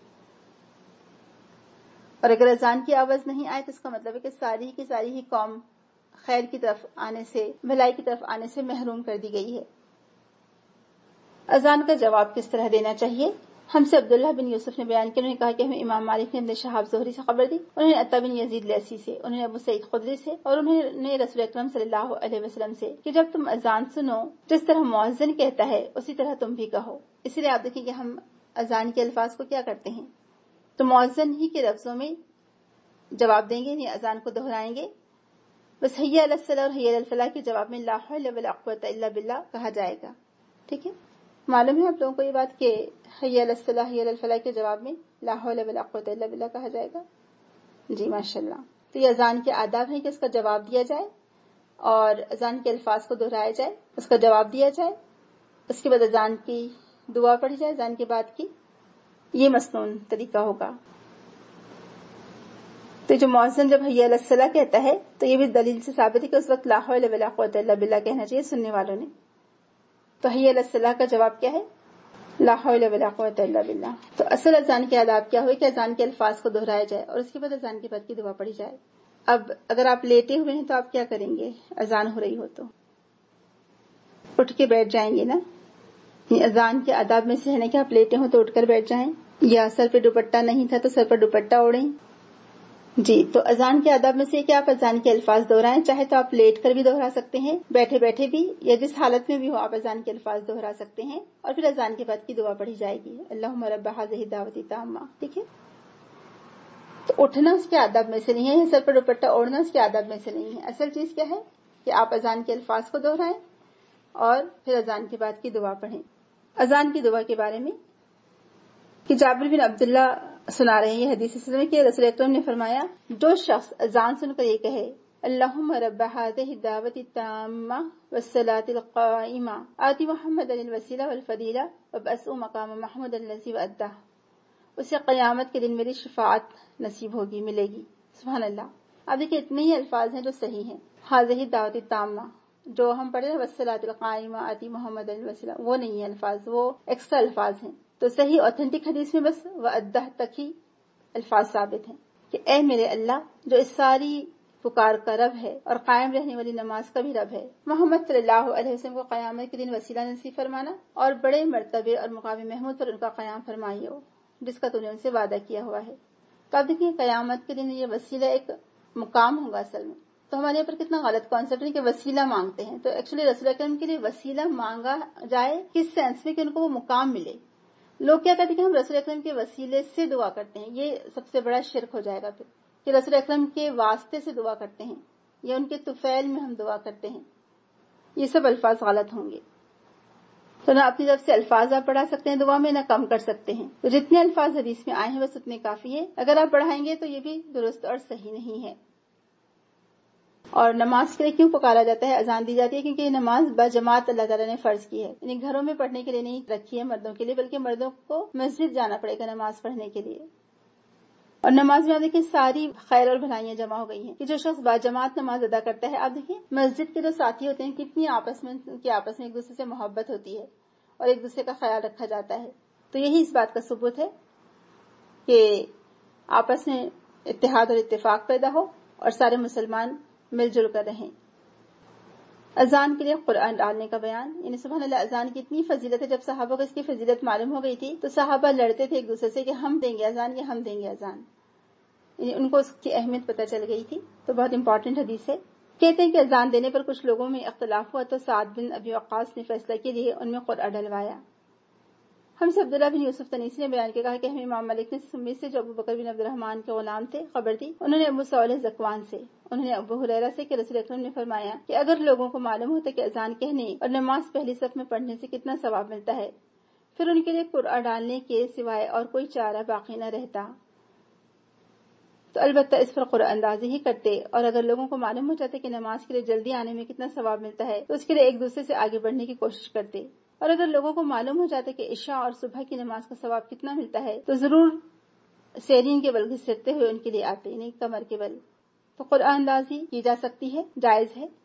اور اگر اذان کی آواز نہیں آئے تو اس کا مطلب ہے کہ ساری کی ساری ہی قوم خیر کی طرف آنے سے، بھلائی کی طرف آنے سے محروم کر دی گئی ہے۔ اذان کا جواب کس طرح دینا چاہیے؟ ہم سے عبداللہ بن یوسف نے بیان کیا، انہوں نے کہا کہ ہمیں امام مالک نے ابن شہاب زہری سے خبر دی، انہوں نے عطا بن یزید لیسی سے، انہوں نے ابو سعید خدری سے، اور انہوں نے رسول اکرم صلی اللہ علیہ وسلم سے کہ جب تم اذان سنو جس طرح مؤذن کہتا ہے اسی طرح تم بھی کہو۔ اسی لیے آپ دیکھیں کہ ہم اذان کے الفاظ کو کیا کرتے ہیں، تو مؤذن ہی کے لفظوں میں جواب دیں گے، یعنی اذان کو دہرائیں گے، بس حی علی الصلاۃ اور حی علی الفلاح کے جواب میں لا حول ولا قوۃ الا باللہ کہا جائے گا۔ ٹھیک ہے، معلوم ہے آپ لوگوں کو یہ بات کہ حی علی الصلاۃ حی علی الفلاح کے جواب میں لا حول ولا قوۃ الا باللہ کہا جائے گا؟ جی ماشاءاللہ۔ تو یہ اذان کے آداب ہیں کہ اس کا جواب دیا جائے، اور اذان کے الفاظ کو دہرایا جائے، اس کا جواب دیا جائے، اس کے بعد اذان کی دعا پڑھی جائے، اذان کے بعد کی، یہ مسنون طریقہ ہوگا۔ تو جو مؤذن جب حی علی الصلاۃ کہتا ہے تو یہ بھی دلیل سے ثابت ہے کہ اس وقت لا حول ولا قوۃ الا باللہ کہنا چاہیے سننے والوں نے۔ تو حی علی الصلاۃ کا جواب کیا ہے؟ لا حول ولا قوۃ الا باللہ۔ تو اصل اذان کے آداب کیا ہوئے کہ اذان کے الفاظ کو دہرایا جائے اور اس کے بعد اذان کے بعد کی دعا پڑھی جائے۔ اب اگر آپ لیٹے ہوئے ہیں تو آپ کیا کریں گے؟ اذان ہو رہی ہو تو اٹھ کے بیٹھ جائیں گے نا۔ اذان کے آداب میں سے ہے نا کہ آپ لیٹے ہوں تو اٹھ کر بیٹھ جائیں، یا سر پہ دوپٹہ نہیں تھا تو سر پر دوپٹہ اوڑھیں۔ جی، تو اذان کے آداب میں سے کہ آپ اذان کے الفاظ دہرائیں، چاہے تو آپ لیٹ کر بھی دہرا سکتے ہیں، بیٹھے بیٹھے بھی، یا جس حالت میں بھی ہو آپ اذان کے الفاظ دہرا سکتے ہیں، اور پھر اذان کے بعد کی دعا پڑھی جائے گی، اللہم رب ہذہ الدعوۃ التامہ۔ ٹھیک ہے، تو اٹھنا اس کے آداب میں سے نہیں ہے، سر پر دوپٹہ اوڑھنا اس کے آداب میں سے نہیں ہے۔ اصل چیز کیا ہے کہ آپ اذان کے الفاظ کو دہرائیں اور پھر اذان کے بعد کی دعا پڑھیں۔ اذان کی دعا کے بارے میں کہ جابر بن عبداللہ سنا رہے ہیں یہ حدیث اس میں کہ رسول اکرم نے فرمایا، جو شخص اذان سن کر یہ کہے اللہم رب هذه الدعوۃ التامہ والصلاۃ القائمہ آتی محمدا الوسیلہ والفضیلہ وابعثہ مقاما محمودا الذی وعدتہ، اسے قیامت کے دن میری شفاعت نصیب ہوگی، ملے گی۔ سبحان اللہ۔ اب دیکھیں اتنے ہی الفاظ ہیں جو صحیح ہیں، هذه الدعوۃ التامہ جو ہم پڑھے ہیں والصلاۃ القائمہ آتی محمدا الوسیلہ، وہ نہیں ہے الفاظ، وہ ایکسٹرا الفاظ ہیں۔ تو صحیح اوتھینٹک حدیث میں بس وعدہ تک ہی الفاظ ثابت ہیں کہ اے میرے اللہ جو اس ساری پکار کا رب ہے اور قائم رہنے والی نماز کا بھی رب ہے، محمد صلی اللہ علیہ وسلم کو قیامت کے دن وسیلہ نصیب فرمانا اور بڑے مرتبے اور مقام محمود پر ان کا قیام فرمائیے ہو جس کا تو نے ان سے وعدہ کیا ہوا ہے۔ تو آپ دیکھیں قیامت کے دن یہ وسیلہ ایک مقام ہوگا اصل میں۔ تو ہمارے یہاں پر کتنا غلط کانسیپٹ ہے کہ وسیلہ مانگتے ہیں، تو ایکچولی رسول اکرم کے لیے وسیلہ مانگا جائے کس سینس میں کہ ان کو وہ مقام ملے۔ لوگ کیا کہتے ہیں کہ ہم رسول اکرم کے وسیلے سے دعا کرتے ہیں، یہ سب سے بڑا شرک ہو جائے گا پھر کہ رسول اکرم کے واسطے سے دعا کرتے ہیں یا ان کے طفیل میں ہم دعا کرتے ہیں، یہ سب الفاظ غلط ہوں گے۔ تو نہ اپنی طرف سے الفاظ آپ بڑھا سکتے ہیں دعا میں، نہ کم کر سکتے ہیں۔ تو جتنے الفاظ حدیث میں آئے ہیں بس اتنے کافی ہے، اگر آپ بڑھائیں گے تو یہ بھی درست اور صحیح نہیں ہے۔ اور نماز کے لیے کیوں پکارا جاتا ہے، اذان دی جاتی ہے کیونکہ یہ نماز بجماعت اللہ تعالیٰ نے فرض کی ہے، یعنی گھروں میں پڑھنے کے لیے نہیں رکھی ہے مردوں کے لیے، بلکہ مردوں کو مسجد جانا پڑے گا نماز پڑھنے کے لیے۔ اور نماز میں آپ دیکھیں ساری خیر اور بھلائیاں جمع ہو گئی ہیں کہ جو شخص باجماعت نماز ادا کرتا ہے، آپ دیکھیں مسجد کے جو ساتھی ہوتے ہیں کتنی آپس میں کہ آپس میں ایک دوسرے سے محبت ہوتی ہے اور ایک دوسرے کا خیال رکھا جاتا ہے۔ تو یہی اس بات کا ثبوت ہے کہ آپس میں اتحاد اور اتفاق پیدا ہو اور سارے مسلمان مل جل کر رہیں۔ اذان کے لیے قرآن ڈالنے کا بیان، یعنی سبحان اللہ، اذان کی اتنی فضیلت ہے، جب صحابہ کو اس کی فضیلت معلوم ہو گئی تھی تو صحابہ لڑتے تھے ایک دوسرے سے کہ ہم دیں گے اذان یا ہم دیں گے اذان، یعنی ان کو اس کی اہمیت پتہ چل گئی تھی۔ تو بہت امپورٹنٹ حدیث ہے۔ کہتے ہیں کہ اذان دینے پر کچھ لوگوں میں اختلاف ہوا تو سعد بن ابی وقاص نے فیصلہ کے لیے ان میں قرآن ڈلوایا۔ ہم سے عبداللہ بن یوسف تنیسی نے بیان کیا کہا کہ ہمیں امام مالک نے سمیت سے جو ابو بکر بن عبد الرحمن کے غلام تھے خبر دی. انہوں نے ابو صالح زکوان سے, انہوں نے ابو ہریرہ سے کہ رسول اکرم نے فرمایا کہ اگر لوگوں کو معلوم ہوتا کہ اذان کہنے اور نماز پہلی صف میں پڑھنے سے کتنا ثواب ملتا ہے پھر ان کے لیے قرآن ڈالنے کے سوائے اور کوئی چارہ باقی نہ رہتا تو البتہ اس پر قرآن اندازی ہی کرتے. اور اگر لوگوں کو معلوم ہو جاتا کہ نماز کے لیے جلدی آنے میں کتنا ثواب ملتا ہے تو اس کے لیے ایک دوسرے سے آگے بڑھنے کی کوشش کرتے. اور اگر لوگوں کو معلوم ہو جاتا کہ عشاء اور صبح کی نماز کا ثواب کتنا ملتا ہے تو ضرور سیرین کے بل گھسیٹتے ہوئے ان کے لیے آتے, یعنی کمر کے بل. تو قرآن اندازی کی جا سکتی ہے, جائز ہے.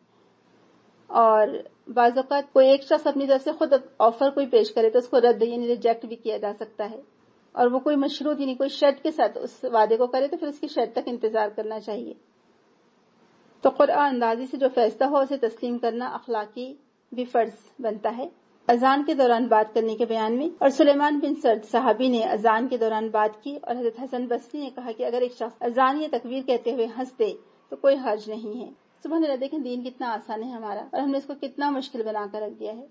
اور بعض اوقات کوئی ایک شخص اپنی طرف سے خود آفر کوئی پیش کرے تو اس کو رد یعنی ریجیکٹ بھی کیا جا سکتا ہے, اور وہ کوئی مشروط یعنی کوئی شرط کے ساتھ اس وعدے کو کرے تو پھر اس کی شرط تک انتظار کرنا چاہیے. تو قرآن اندازی سے جو فیصلہ ہو اسے تسلیم کرنا اخلاقی بھی فرض بنتا ہے. اذان کے دوران بات کرنے کے بیان میں, اور سلیمان بن سرد صحابی نے اذان کے دوران بات کی, اور حضرت حسن بصری نے کہا کہ اگر ایک شخص اذان یا تکبیر کہتے ہوئے ہنس دے تو کوئی حرج نہیں ہے. سبحان اللہ, دیکھیں دین کتنا آسان ہے ہمارا اور ہم نے اس کو کتنا مشکل بنا کر رکھ دیا ہے.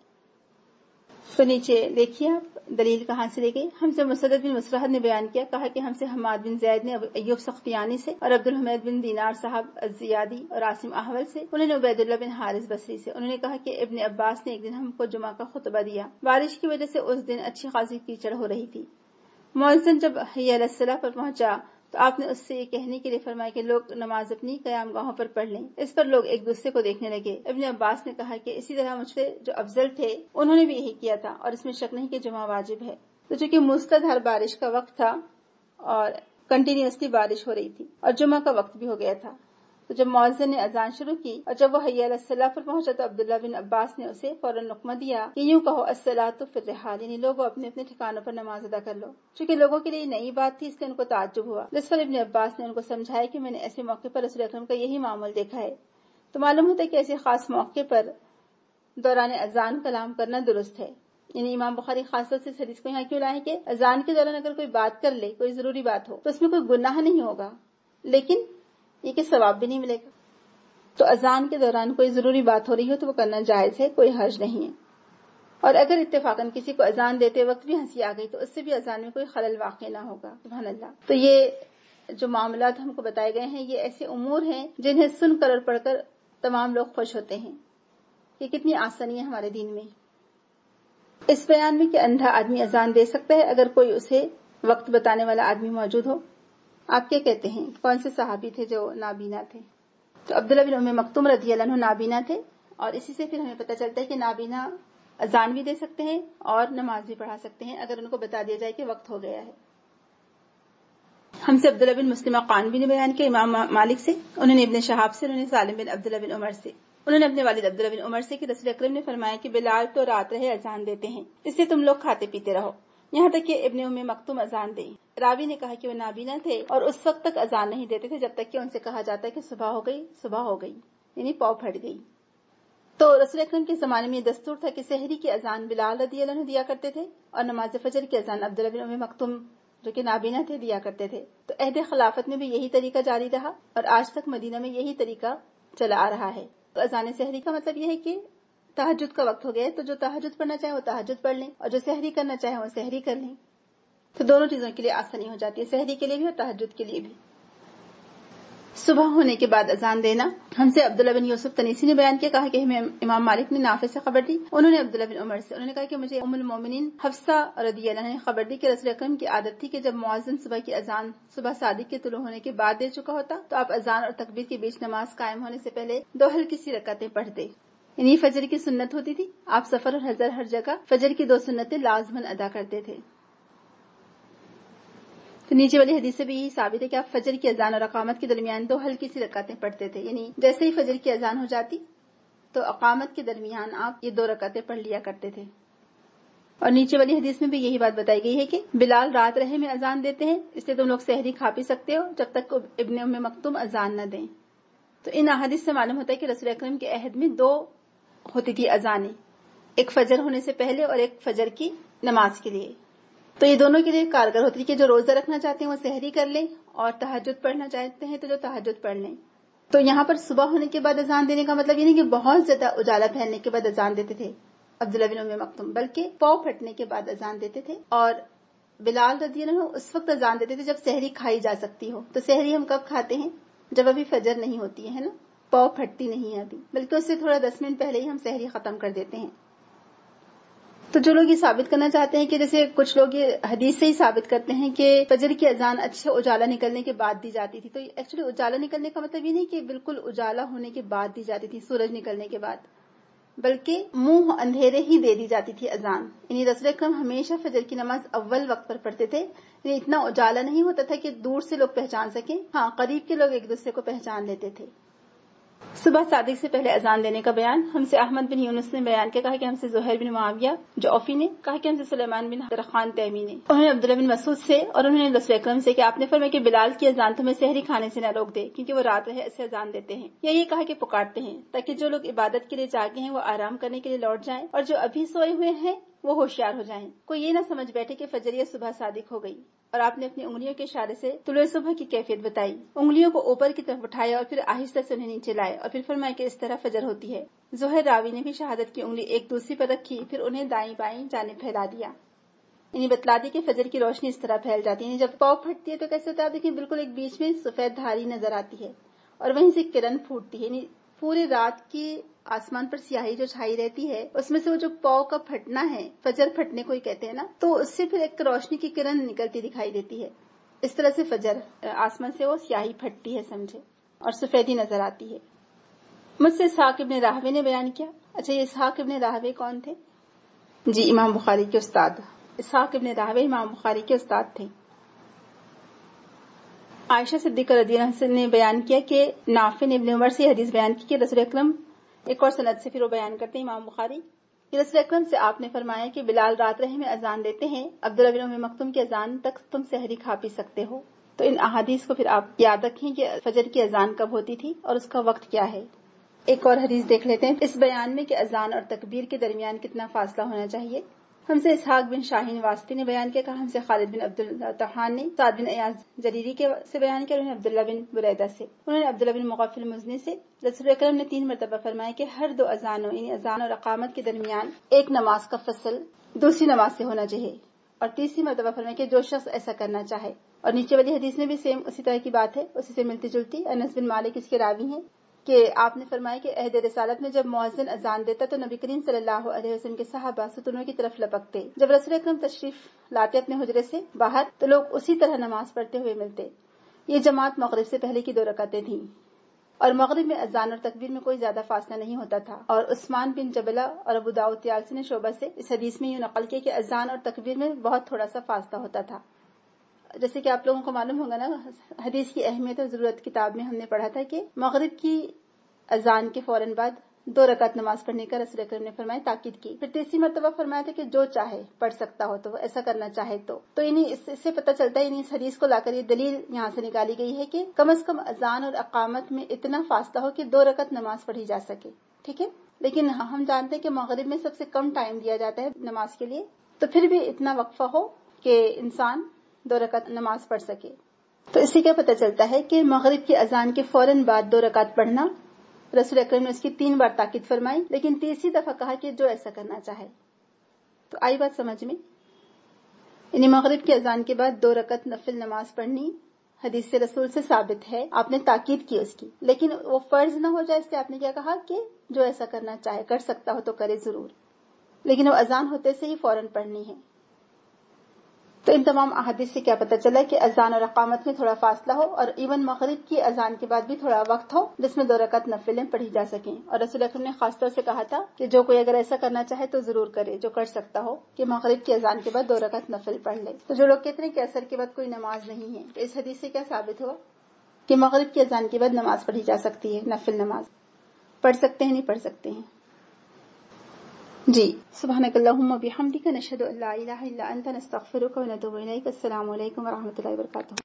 تو نیچے دیکھیے آپ دلیل کہاں سے لے گئی. ہم سے مسدد بن مسرحد نے بیان کیا, کہا کہ ہم سے حماد بن زید نے ایوب سختیانی سے اور عبد الحمید بن دینار صاحب الزیادی اور عاصم احول سے, انہوں نے عبید اللہ بن حارث بصری سے, انہوں نے کہا کہ ابن عباس نے ایک دن ہم کو جمعہ کا خطبہ دیا. بارش کی وجہ سے اس دن اچھی خاصی کیچڑ ہو رہی تھی. مؤذن جب حی علی الصلاۃ پر پہنچا تو آپ نے اس سے یہ کہنے کے لیے فرمایا کہ لوگ نماز اپنی قیام گاہوں پر پڑھ لیں. اس پر لوگ ایک دوسرے کو دیکھنے لگے. ابن عباس نے کہا کہ اسی طرح مجھ سے جو افضل تھے انہوں نے بھی یہی کیا تھا, اور اس میں شک نہیں کہ جمعہ واجب ہے. تو چونکہ مستدھر بارش کا وقت تھا اور کنٹینیوسلی بارش ہو رہی تھی اور جمعہ کا وقت بھی ہو گیا تھا, تو جب مؤذن نے اذان شروع کی اور جب وہ حی علی الصلاۃ پر پہنچا تو عبداللہ بن عباس نے اسے فوراً نقمہ دیا کہ یوں کہو الصلاۃ فی الرحال, یعنی لوگوں اپنے اپنے ٹھکانوں پر نماز ادا کر لو. چونکہ لوگوں کے لیے نئی بات تھی اس لیے ان کو تعجب ہوا, جس پر ابن عباس نے ان کو سمجھایا کہ میں نے ایسے موقع پر رسول اکرم کا یہی معمول دیکھا ہے. تو معلوم ہوتا ہے کہ ایسے خاص موقع پر دوران اذان کلام کرنا درست ہے. یعنی امام بخاری خاص طور سے اس حدیث کو یہاں کیوں لائے کہ اذان کے دوران اگر کوئی بات کر لے, کوئی ضروری بات ہو, تو اس میں کوئی گناہ نہیں ہوگا, لیکن یہ کہ ثواب بھی نہیں ملے گا. تو اذان کے دوران کوئی ضروری بات ہو رہی ہو تو وہ کرنا جائز ہے, کوئی حرج نہیں ہے. اور اگر اتفاقاً کسی کو اذان دیتے وقت بھی ہنسی آ گئی تو اس سے بھی اذان میں کوئی خلل واقع نہ ہوگا. سبحان اللہ. تو یہ جو معاملات ہم کو بتائے گئے ہیں یہ ایسے امور ہیں جنہیں سن کر اور پڑھ کر تمام لوگ خوش ہوتے ہیں. یہ کتنی آسانی ہے ہمارے دین میں. اس بیان میں کہ اندھا آدمی اذان دے سکتا ہے اگر کوئی اسے وقت بتانے والا آدمی موجود ہو. آپ کیا کہتے ہیں, کون سے صحابی تھے جو نابینا تھے؟ تو عبداللہ بن ام مکتوم رضی اللہ عنہ نابینا تھے, اور اسی سے پھر ہمیں پتہ چلتا ہے کہ نابینا اذان بھی دے سکتے ہیں اور نماز بھی پڑھا سکتے ہیں اگر ان کو بتا دیا جائے کہ وقت ہو گیا ہے. ہم سے عبداللہ بن مسلمہ قانبی نے بیان کیا امام مالک سے, انہوں نے ابن شہاب سے, انہوں نے سالم بن عبداللہ بن عمر سے, انہوں نے اپنے والد عبداللہ بن عمر سے کہ رسول اکرم نے فرمایا کہ بلال تو رات رہے اذان دیتے ہیں, اس سے تم لوگ کھاتے پیتے رہو یہاں تک کہ ابن ام مکتوم اذان دیں. راوی نے کہا کہ وہ نابینا تھے اور اس وقت تک اذان نہیں دیتے تھے جب تک کہ ان سے کہا جاتا ہے کہ صبح ہو گئی, صبح ہو گئی, یعنی پاؤ پھٹ گئی. تو رسول اکرم کے زمانے میں یہ دستور تھا کہ سحری کی اذان بلال رضی اللہ عنہ دیا کرتے تھے اور نماز فجر کی اذان عبداللہ بن ام مکتوم جو کہ نابینا تھے دیا کرتے تھے. تو عہد خلافت میں بھی یہی طریقہ جاری رہا اور آج تک مدینہ میں یہی طریقہ چلا آ رہا ہے. تو اذان سحری کا مطلب یہ ہے کہ تہجد کا وقت ہو گیا ہے تو جو تہجد پڑھنا چاہے وہ تہجد پڑھ لیں اور جو سحری کرنا چاہے وہ سحری کر لیں. تو دونوں چیزوں کے لیے آسانی ہو جاتی ہے, سحری کے لیے بھی اور تہجد کے لیے بھی. صبح ہونے کے بعد اذان دینا. ہم سے عبداللہ بن یوسف تنیسی نے بیان کیا, کہا کہ ہمیں امام مالک نے نافع سے خبر دی, انہوں نے عبداللہ بن عمر سے, انہوں نے کہا کہ مجھے ام المومنین حفصہ رضی اللہ عنہا نے خبر دی کہ رسول اکرم کی عادت تھی کہ جب مؤذن صبح کی اذان صبح صادق کے طلوع ہونے کے بعد دے چکا ہوتا تو آپ اذان اور تکبیر کے بیچ نماز قائم ہونے سے پہلے دو ہلکی سی رکعتیں پڑھتے. یعنی فجر کی سنت ہوتی تھی, آپ سفر اور حضر ہر جگہ فجر کی دو سنتیں لازماً ادا کرتے تھے. تو نیچے والی حدیث سے بھی یہی ثابت ہے کہ آپ فجر کی اذان اور اقامت کے درمیان دو ہلکی سی رکعتیں پڑھتے تھے. یعنی جیسے ہی فجر کی اذان ہو جاتی تو اقامت کے درمیان آپ یہ دو رکعتیں پڑھ لیا کرتے تھے. اور نیچے والی حدیث میں بھی یہی بات بتائی گئی ہے کہ بلال رات رہے میں اذان دیتے ہیں, اس لیے تم لوگ سحری کھا پی سکتے ہو جب تک ابن ام مکتوم اذان نہ دیں. تو ان احادیث سے معلوم ہوتا ہے کہ رسول اکرم کے عہد میں دو ہوتی تھی اذانیں, ایک فجر ہونے سے پہلے اور ایک فجر کی نماز کے لیے. تو یہ دونوں کے لیے کارگر ہوتی ہے کہ جو روزہ رکھنا چاہتے ہیں وہ سحری کر لیں اور تہجد پڑھنا چاہتے ہیں تو جو تہجد پڑھ لیں. تو یہاں پر صبح ہونے کے بعد اذان دینے کا مطلب یہ نہیں کہ بہت زیادہ اجالا پھیلنے کے بعد اذان دیتے تھے, عبداللہ بن ام مکتوم، بلکہ پاؤں پھٹنے کے بعد اذان دیتے تھے. اور بلال رضی اللہ عنہ اس وقت اذان دیتے تھے جب سحری کھائی جا سکتی ہو. تو سحری ہم کب کھاتے ہیں؟ جب ابھی فجر نہیں ہوتی ہے نا، پاؤں پھٹتی نہیں ہے ابھی، بلکہ اس سے تھوڑا دس منٹ پہلے ہی ہم سحری ختم کر دیتے ہیں. تو جو لوگ یہ ثابت کرنا چاہتے ہیں کہ جیسے کچھ لوگ یہ حدیث سے ہی ثابت کرتے ہیں کہ فجر کی اذان اچھے اجالا نکلنے کے بعد دی جاتی تھی، تو ایکچولی اجالا نکلنے کا مطلب یہ نہیں کہ بالکل اجالا ہونے کے بعد دی جاتی تھی، سورج نکلنے کے بعد، بلکہ منہ اندھیرے ہی دے دی جاتی تھی اذان. یعنی رسول اکرم ہمیشہ فجر کی نماز اول وقت پر پڑھتے تھے. یعنی اتنا اجالا نہیں ہوتا تھا کہ دور سے لوگ پہچان سکیں، ہاں قریب کے لوگ ایک دوسرے کو پہچان لیتے تھے. صبح صادق سے پہلے اذان دینے کا بیان. ہم سے احمد بن یونس نے بیان کیا، کہا کہ ہم سے زہیر بن معاویہ جو اوفی نے، کہا کہ ہم سے سلیمان بن درخان تیمی نے، انہوں نے عبداللہ بن مسعود سے، اور انہوں نے رسول اکرم سے کہ آپ نے فرمایا کہ بلال کی اذان تمہیں سحری کھانے سے نہ روک دے، کیونکہ وہ رات رہے ایسے اذان دیتے ہیں، یا یہ کہا کہ پکارتے ہیں تاکہ جو لوگ عبادت کے لیے جاگے ہیں وہ آرام کرنے کے لیے لوٹ جائیں، اور جو ابھی سوئے ہوئے ہیں وہ ہوشیار ہو جائیں. کوئی یہ نہ سمجھ بیٹھے کہ فجر یا صبح صادق ہو گئی. اور آپ نے اپنی انگلیوں کے اشارے سے طلوع صبح کی کیفیت بتائی. انگلیوں کو اوپر کی طرف اٹھایا اور پھر آہستہ سے انہیں نیچے لائے، اور پھر فرمایا کہ اس طرح فجر ہوتی ہے. زہیر راوی نے بھی شہادت کی انگلی ایک دوسری پر رکھی، پھر انہیں دائیں بائیں جانب پھیلا دیا. یعنی بتلا دی کہ فجر کی روشنی اس طرح پھیل جاتی ہے. یعنی جب پاؤں پھٹتی ہے تو کیسے ہوتا ہے؟ دیکھیں بالکل ایک بیچ میں سفید دھاری نظر آتی ہے، اور وہیں سے کرن پھوٹتی ہے. یعنی پورے رات کی آسمان پر سیاہی جو چھائی رہتی ہے، اس میں سے وہ جو پاؤں کا پھٹنا ہے، فجر پھٹنے کو ہی کہتے ہیں نا، تو اس سے پھر ایک روشنی کی کرن نکلتی دکھائی دیتی ہے. اس طرح سے فجر آسمان سے وہ سیاہی پھٹتی ہے سمجھے، اور سفیدی نظر آتی ہے. مجھ سے اسحاق ابن راہوے نے بیان کیا. اچھا، یہ اسحاق ابن راہوے کون تھے؟ جی، امام بخاری کے استاد. اسحاق ابن راہوے امام بخاری کے استاد تھے. عائشہ صدیقہ رضی اللہ عنہا نے بیان کیا کہ نافع نے ابن عمر سے حدیث بیان کی کہ رسول اکرم، ایک اور سند سے پھر وہ بیان کرتے ہیں امام بخاری، کہ رسول اکرم سے آپ نے فرمایا کہ بلال رات رہے میں اذان دیتے ہیں، عبداللہ بن ام مکتوم کی اذان تک تم سحری کھا پی سکتے ہو. تو ان احادیث کو پھر آپ یاد رکھیں کہ فجر کی اذان کب ہوتی تھی اور اس کا وقت کیا ہے. ایک اور حدیث دیکھ لیتے ہیں اس بیان میں کہ اذان اور تکبیر کے درمیان کتنا فاصلہ ہونا چاہیے. ہم سے اسحاق بن شاہین واسطی نے بیان کیا، کہا ہم سے خالد بن عبد الطحان نے سعد بن ایاز جریری کے سے بیان کیا، انہوں نے عبداللہ بن بریدہ سے، انہوں نے عبداللہ بن مغفل مزنی سے. رسول اکرم نے تین مرتبہ فرمایا کہ ہر دو اذانوں یعنی اذان اور اقامت کے درمیان ایک نماز کا فصل دوسری نماز سے ہونا چاہیے، اور تیسری مرتبہ فرمایا کہ جو شخص ایسا کرنا چاہے. اور نیچے والی حدیث میں بھی سیم اسی طرح کی بات ہے، اسی سے ملتی جلتی. انس بن مالک اس کے راوی ہیں کہ آپ نے فرمایا کہ عہد رسالت میں جب مؤذن اذان دیتا تو نبی کریم صلی اللہ علیہ وسلم کے صحابہ ستونوں کی طرف لپکتے. جب رسول اکرم تشریف لاتے اپنے حجرے سے باہر تو لوگ اسی طرح نماز پڑھتے ہوئے ملتے. یہ جماعت مغرب سے پہلے کی دو رکعتیں تھیں، اور مغرب میں اذان اور تکبیر میں کوئی زیادہ فاصلہ نہیں ہوتا تھا. اور عثمان بن جبلہ اور ابو داؤد طیالسی نے شعبہ سے اس حدیث میں یوں نقل کیا کہ اذان اور تکبیر میں بہت تھوڑا سا فاصلہ ہوتا تھا. جیسے کہ آپ لوگوں کو معلوم ہوگا نا، حدیث کی اہمیت اور ضرورت کتاب میں ہم نے پڑھا تھا کہ مغرب کی اذان کے فوراً بعد دو رکعت نماز پڑھنے کا رسول اکرم نے فرمایا، تاکید کی. پھر تیسری مرتبہ فرمایا تھا کہ جو چاہے پڑھ سکتا ہو تو ایسا کرنا چاہے تو تو یعنی اس سے پتہ چلتا ہے، یعنی اس حدیث کو لا کر یہ دلیل یہاں سے نکالی گئی ہے کہ کم از کم اذان اور اقامت میں اتنا فاصلہ ہو کہ دو رکعت نماز پڑھی جا سکے. ٹھیک ہے، لیکن ہم جانتے ہیں کہ مغرب میں سب سے کم ٹائم دیا جاتا ہے نماز کے لیے، تو پھر بھی اتنا وقفہ ہو کہ انسان دو رکعت نماز پڑھ سکے. تو اس سے کیا پتہ چلتا ہے کہ مغرب کی اذان کے فوراً بعد دو رکعت پڑھنا، رسول اکرم نے اس کی تین بار تاکید فرمائی، لیکن تیسری دفعہ کہا کہ جو ایسا کرنا چاہے. تو آئی بات سمجھ میں؟ یعنی مغرب کی اذان کے بعد دو رکعت نفل نماز پڑھنی حدیث سے رسول سے ثابت ہے، آپ نے تاکید کی اس کی، لیکن وہ فرض نہ ہو جائے اس لیے آپ نے کیا کہا کہ جو ایسا کرنا چاہے، کر سکتا ہو تو کرے ضرور، لیکن وہ اذان ہوتے سے ہی فوراً پڑھنی ہے. تو ان تمام احادیث سے کیا پتہ چلا کہ اذان اور اقامت میں تھوڑا فاصلہ ہو، اور ایون مغرب کی اذان کے بعد بھی تھوڑا وقت ہو جس میں دو رکعت نفلیں پڑھی جا سکیں. اور رسول اکرم نے خاص طور سے کہا تھا کہ جو کوئی اگر ایسا کرنا چاہے تو ضرور کرے، جو کر سکتا ہو کہ مغرب کی اذان کے بعد دو رکعت نفل پڑھ لے. تو جو لوگ کہتے ہیں کہ عصر کے بعد کوئی نماز نہیں ہے، تو اس حدیث سے کیا ثابت ہوا کہ مغرب کی اذان کے بعد نماز پڑھی جا سکتی ہے، نفل نماز پڑھ سکتے ہیں، نہیں پڑھ سکتے ہیں. جی، سبحانک اللہم و بحمدک، نشہد ان لا الہ الا انت، نستغفرک و نتوب الیک. السلام علیکم و رحمۃ اللہ وبرکاتہ.